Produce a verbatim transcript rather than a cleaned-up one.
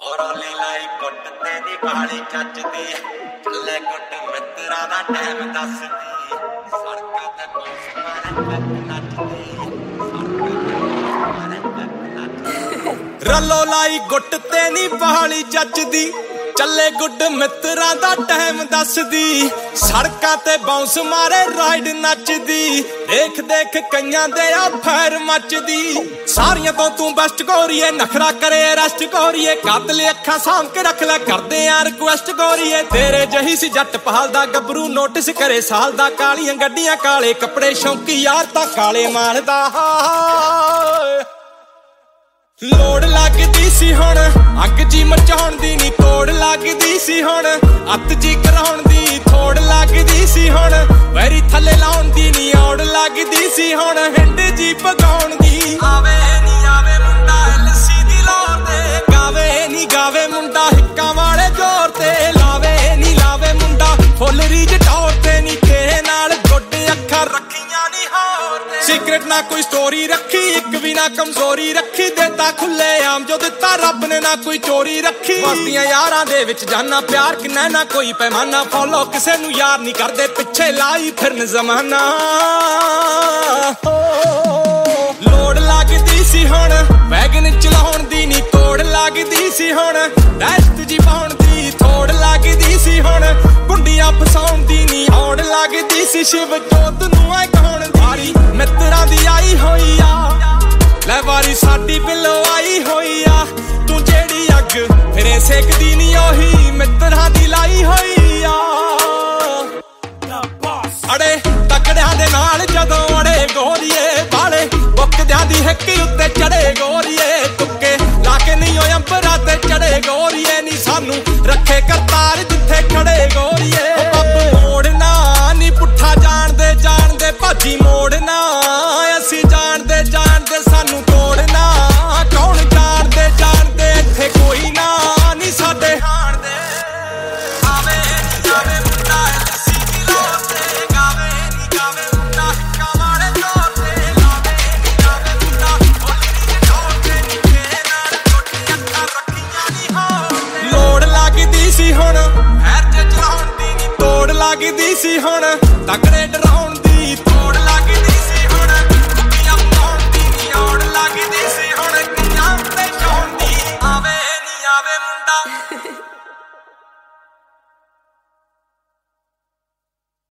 ਰੋਲੀ ਲਾਈ ਕੁੱਟ ਤੇ ਨੀ ਬਾਲੀ ਚੱਜਦੀ ਚੱਲੇ ਕੁੱਟ ਮਿੱਤਰਾਂ ਦਾ ਟਾਈਮ ਦੱਸਦੀ ਸੜਕਾਂ ਤੇ ਪੁਲਿਸ ਮਾਰੇ ਕੱਕ ਨੱਚਦੀ ਰੱਲੋ ਲਾਈ ਗੁੱਟ ਤੇ ਨੀ ਬਾਲੀ ਚੱਜਦੀ ਚੱਲੇ ਗੁੱਡ ਮਿੱਤਰਾਂ ਦਾ ਟਾਈਮ ਦੱਸਦੀ ਸੜਕਾਂ ਤੇ ਬਾਉਂਸ ਮਾਰੇ ਰਾਈਡ ਨੱਚਦੀ ਦੇਖ ਦੇਖ ਕਈਆਂ ਦੇ ਆ ਫੈਰ ਮੱਚਦੀ ਸਾਰੀਆਂ ਤੋਂ ਤੂੰ ਬੈਸਟ ਗੋਰੀਏ ਨਖਰਾ ਕਰੇ ਅਰੈਸਟ ਗੋਰੀਏ ਕਾਤਲ ਅੱਖਾਂ ਸਾਂਭ ਕੇ ਰੱਖ ਲੈ ਕਰਦੇ ਆ ਰਿਕੁਐਸਟ ਗੋਰੀਏ ਤੇਰੇ ਜਹੀ ਸੀ ਜੱਟ ਪਹਾਲ ਦਾ ਗੱਭਰੂ ਨੋਟਿਸ ਕਰੇ ਸਾਲ ਦਾ ਕਾਲੀਆਂ ਗੱਡੀਆਂ ਕਾਲੇ ਕੱਪੜੇ ਸ਼ੌਂਕੀ ਯਾਰ ਤਾਂ ਕਾਲੇ ਮਾਲ ਦਾ ਲੋੜ ਲੱਗਦੀ ਸੀ ਹੁਣ ਅੱਗ ਜੀ ਮਚਾਉਣ ਦੀ ਨੀ ਤੋੜ ਲੱਗਦੀ ਸੀ ਹੁਣ ਅੱਤ ਜੀ ਕਰਾਉਣ ਦੀ ਥੋੜ ਲੱਗਦੀ ਸੀ ਹੁਣ ਵੈਰੀ ਥੱਲੇ ਲਾਉਣ ਦੀ ਨੀ ਔੜ ਲੱਗਦੀ ਸੀ ਹੁਣ ਹਿੰਡ ਜੀ ਪਗਾਉਣ ਦੀ ਆਵੇ ਨੀ ਆਵੇ ਮੁੰਡਾ ਐਲਸੀ ਦੀ ਲੋਰ ਤੇ ਗਾਵੇ ਨੀ ਗਾਵੇ ਮੁੰਡਾ ਹਿੱਕਾਂ ਵਾਲੇ ਜ਼ੋਰ ਤੇ ਲਾਵੇ ਨੀ ਲਾਵੇ ਮੁੰਡਾ ਫੁੱਲ ਰੀਜ ਟੌਰ ਤੇ ਨੀ ਕਿਸੇ ਨਾਲ ਗੁੱਡ ਅੱਖਾਂ ਰੱਖੀਆਂ ਨੀ ਹੋਰ ਤੇ ਸੀਕ੍ਰੇਟ ਨਾ ਕੋਈ ਸਟੋਰੀ ਰੱਖੀ ਇੱਕ ਵੀ ਨਾ ਕਮਜ਼ੋਰੀ ਰੱਖੀ ਦੇਤਾ ਖੁੱਲੇ ਆਮ ਜੋ ਦਿੱਤਾ ਰੱਬ ਨੇ ਨਾ ਕੋਈ ਚੋਰੀ ਰੱਖੀ ਵਸਦੀਆਂ ਯਾਰਾਂ ਦੇ ਵਿੱਚ ਜਾਨਾ ਪਿਆਰ ਕਿੰਨਾ ਨਾ ਕੋਈ ਪੈਮਾਨਾ ਫੋਲੋ ਕਿਸੇ ਨੂੰ ਯਾਰ ਨਹੀਂ ਕਰਦੇ ਪਿੱਛੇ ਲਾਈ ਫਿਰਨ ਜ਼ਮਾਨਾ ਲੋੜ ਲੱਗਦੀ ਸੀ ਹੁਣ ਵੈਗਨ ਚਲਾਉਣ ਦੀ ਨੀ ਤੋੜ ਲੱਗਦੀ ਸੀ ਹੁਣ ਦਸਤ ਜੀ ਪਾਉਣ ਦੀ ਥੋੜ ਲੱਗਦੀ ਸੀ ਹੁਣ ਗੁੰਡੀਆਂ ਫਸਾਉਣ ਦੀ ਨੀ ਔੜ ਲੱਗਦੀ ਸੀ ਸ਼ਿਵ ਜੋਤ ਨੂੰ ਐ ਕਹਾਉਣ ਦੀ ਮਿੱਤਰਾਂ ਦੀ ਆਈ ਹੋਈ ਆ ਲੈ ਵਾਰੀ ਸਾਡੀ ਬਿੱਲੋ ਆਈ ਹੋਈ ਆ ਤੂੰ ਜਿਹੜੀ ਅੱਗ ਫਿਰੇ ਸੇਕਦੀ ਨੀ ਉਹੀ ਮਿੱਤਰਾਂ ਦੀ ਲਾਈ ਹੋਈ ਆ ਅੜੇ ਤਕੜਿਆਂ ਦੇ ਨਾਲ ਜਦੋਂ ਅੜੇ ਗੋਰੀਏ ਬਾਲੇ ਬੁੱਕਦਿਆਂ ਦੀ ਹਿੱਕ ਉੱਤੇ ਚੜੇ ਗੋਰੀਏ ਤੁੱਕੇ ਲਾ ਕੇ ਨਹੀਂ ਓ ਅੰਬਰਾਂ ਤੇ ਚੜੇ ਗੋਰੀਏ ਨੀ ਸਾਨੂੰ ਰੱਖੇ ਕਰਤਾਰ ਜਿੱਥੇ ਖੜੇ ਗੋਰੀਏ ਬੱਬ ਮੋੜਨਾ ਨੀ ਪੁੱਠਾ ਜਾਣਦੇ ਜਾਣਦੇ ਭਾਜੀ ਮੋੜਨਾ ਅਸੀਂ ਜਾਣਦੇ ਜਾਣਦੇ ਸਾਨੂੰ ਤੋੜਨਾ ਕੌਣ ਜਾਣਦੇ ਜਾਣਦੇ ਇੱਥੇ ਕੋਈ ਨਾ ਨੀ ਸਾਡੇ ਹਾਣ ਦੇ ਆਵੇ ਨੀ ਜਾਵੇ ਮੁੰਡਾ ਐਲਸੀ ਦੀ ਲੋਰ ਤੇ ਗਾਵੇ ਨੀ ਗਾਵੇ ਮੁੰਡਾ ਹਿੱਕਾਂ ਵਾਲੇ ਜ਼ੋਰ ਤੇ ਲਾਵੇ ਨੀ ਗਾਵੇ ਮੁੰਡਾ ਫੁੱਲ ਰੀਜ ਟੌਰ ਤੇ ਨੀ ਕਿਸੇ ਨਾਲ ਗੁੱਡ ਅੱਖਾਂ ਰੱਖੀਆਂ ਨੀ ਹੋਰ ਲੋੜ ਲੱਗਦੀ ਸੀ ਹੁਣ ਹੈਰ ਤੇ ਚਲਾਉਣ ਦੀ ਨੀ ਤੋੜ ਲੱਗਦੀ ਸੀ ਹੁਣ ਤਕੜੇ